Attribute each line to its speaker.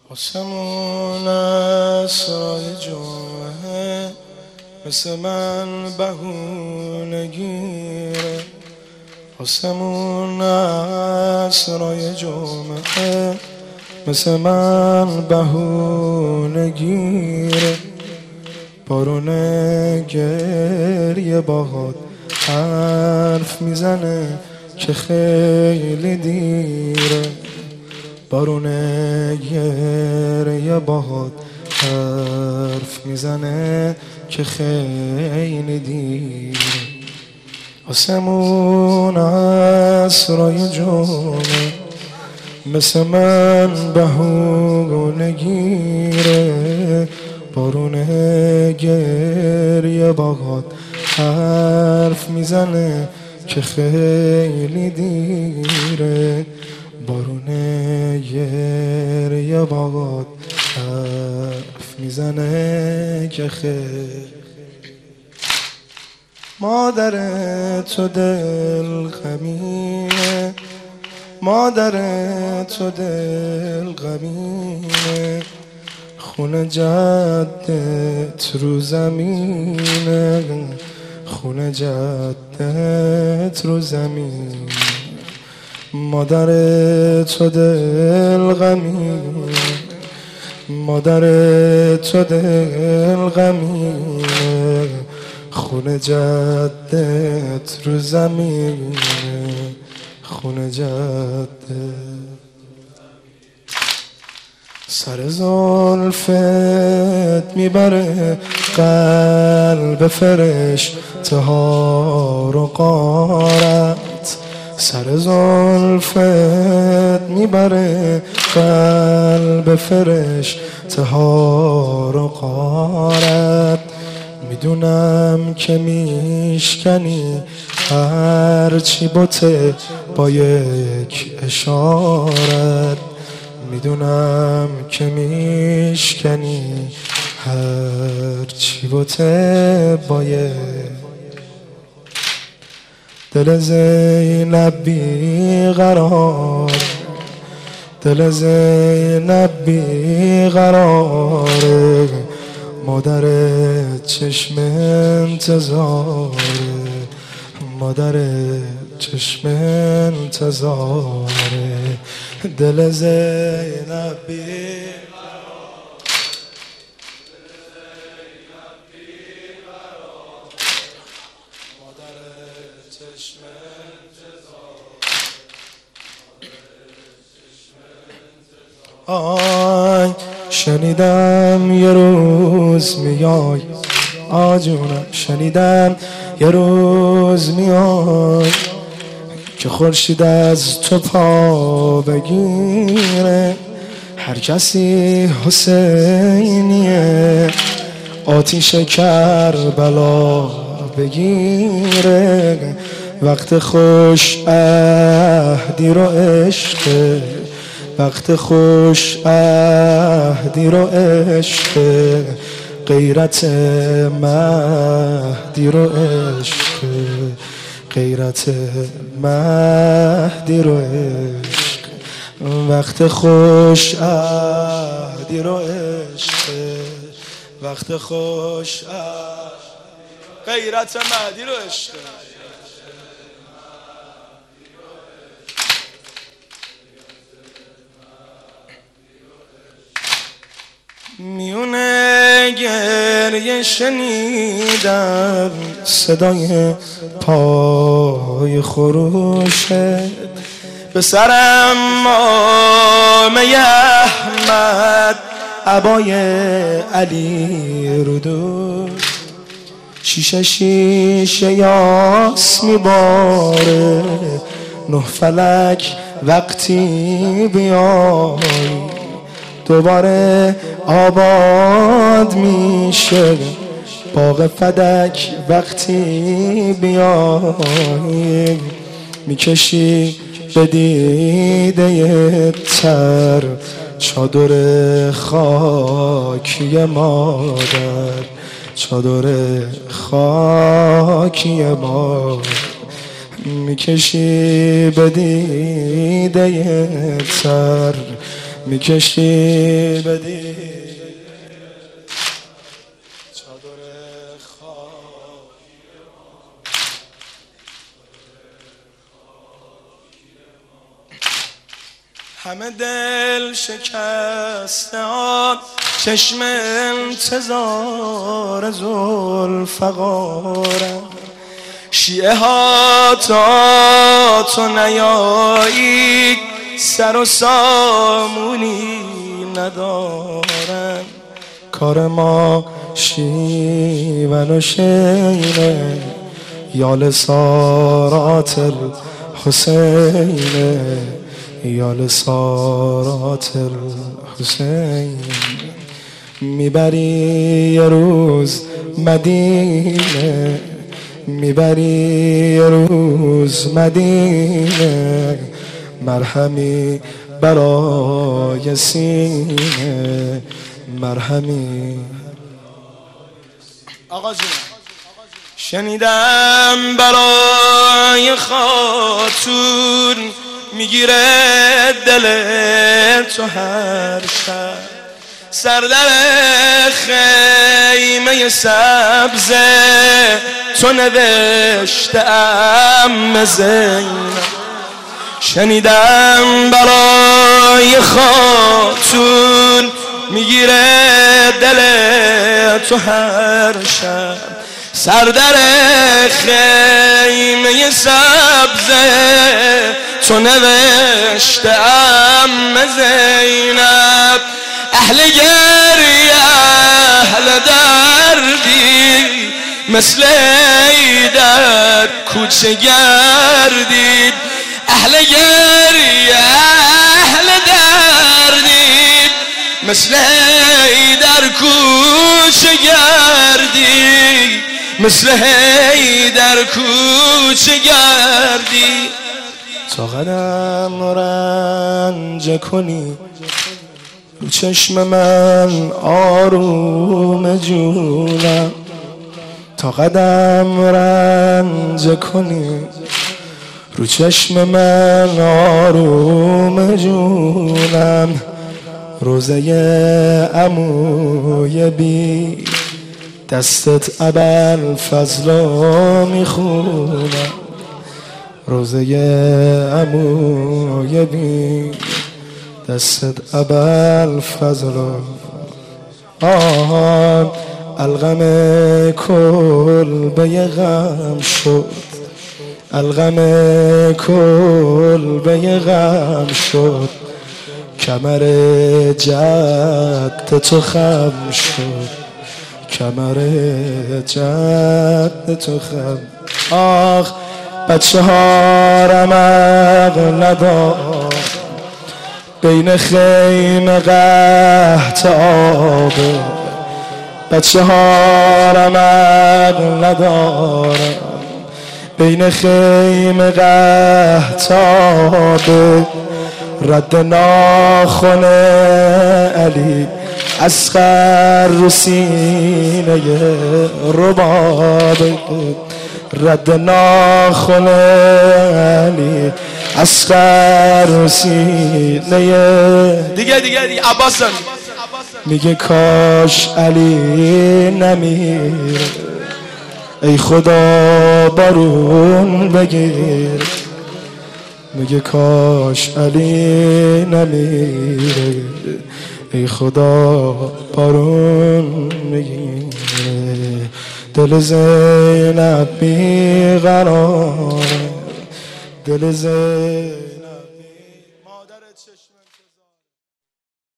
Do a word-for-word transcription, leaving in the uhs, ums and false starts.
Speaker 1: آسمون اسرای جمعه مثل من بهونه گیره. آسمون اسرای جمعه مثل من بهونه گیره. بارون گریه باهات حرف میزنه که خیلی دیره. بارون گریه باهات حرف میزنه که خیلی دیره. آسمون اسرای جمعه مثل من بهونه گیره. بارون گریه باهات حرف میزنه که خیلی دیره. بارون گریه باهات حرف میزنه که خیلی. مادر تو دل غمینه، مادر تو دل غمینه. خونه جدت رو زمینه، خونه جدت رو زمینه. مادر تو دل غمینه، مادر تو دل غمینه. خونه جدت رو زمینه، خونه جدت. سر زلفت میبره قلب فرشته ها رو غارت. سر زلفت میبره قلب فرشته ها رو غارت. میدونم که میشکنی هرچی بوته با یک اشارت. میدونم که میشکنی هرچی بوته با یک. دل زینب بیقرار، دل زینب بیقراره. مادر چشم انتظاره، مادر چشم انتظاره. دل زینب بیقرار، مادر چشم انتظاره. آی شنیدم یه روز میای، آجونم شنیدم یه روز میای که خورشید از تو پا بگیره. هر کسی حسینیه آتیش کربلا بگیره. وقت خوش عهدی رو عشقه، وقت خوش عهدی رو عشقه. غیرت مهدی رو عشقه، غیرت مهدی رو عشق. وقت خوش عهدی رو عشقه، وقت خوش عهدی غیرت مهدی رو عشقه. میونه گریه شنیدم صدای پای خروشت. به سرم مامه احمد عبای علی رو دوش. شیشه شیشه یاس میباره نه فلک وقتی بیای. دوباره آباد میشه باغ فدک وقتی بیای. میکشی به دیده تر چادر خاکی مادر، چادر خاکی مادر. میکشی به دیده تر میکشی بدی چادر خواب همه دل شکستان چشم انتظار ذوالفقارم شیعه ها تا تو نیایی سر و سامونی ندارن کار ما شیون و شینه یال سارات الحسینه یال سارات الحسین میبری یه روز مدینه میبری یه روز مدینه مرهمی برای سینه مرهمی آقا جون شنیدم برای خاتون میگیره دل تو هر شب سر در خیمه سبز تو نوشتم زینب شنیدم برای خاتون میگیره دل تو هر شب سر در خیمه سبز تو نوشتم زینب اهل گریه اهل دردی مثل در کوچه گردید اهل گریه اهل دردی مثل در کوچه گردی مثل در کوچه گردی تا قدم رنج کنی رو چشم من آروم جونم تا قدم رنج کنی رو چشم من آروم جونم روزه عموی بی دستت ابوالفضلا میخونم روزه عموی بی دستت ابوالفضلا آهان الغم کلبه غم شد الغم کلبه غم شد کمر جد تو خم شد کمر جد تو خم آخ بچه ها رمق ندار بین خیمه قحط آبه بچه ها رمق ندارم بین خیمه قحط آبه رد ناخن علی اصغر رو سینه ربابه رد ناخن علی اصغر رو سینه دیگه دیگه دیگه عباس میگه کاش علی نمیره ای خدا بارون بگیر میگه کاش علی نمیره ای خدا بارون بگیر دل زینب بیقراره دل زینب